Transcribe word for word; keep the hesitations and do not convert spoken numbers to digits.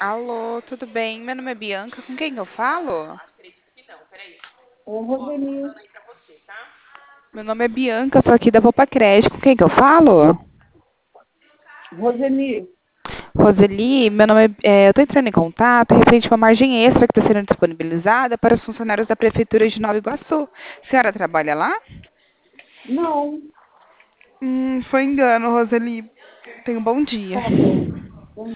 Alô, tudo bem? Meu nome é Bianca, com quem que eu falo? Ô, Roseli, Meu nome é Bianca, sou aqui da Vopa Creche, com quem que eu falo? Roseli, Roseli, meu nome é, é, eu estou entrando em contato referente a uma margem extra que está sendo disponibilizada para os funcionários da Prefeitura de Nova Iguaçu. A senhora trabalha lá? não, Hum, foi engano, Roseli. Tenha um bom dia. tá bom.